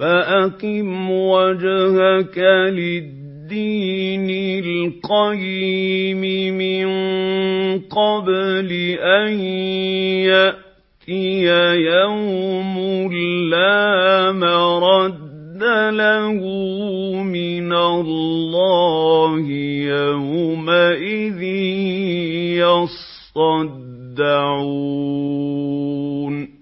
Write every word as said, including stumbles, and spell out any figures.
فَأَقِمْ وَجْهَكَ لِلدِّينِ الْقَيِّمِ مِنْ قَبْلِ أَنْ يَأْتِيَ يَوْمٌ لَا مَرَدَّ لَهُ مِنَ اللَّهِ يَوْمَئِذٍ يَصَّدَّعُونَ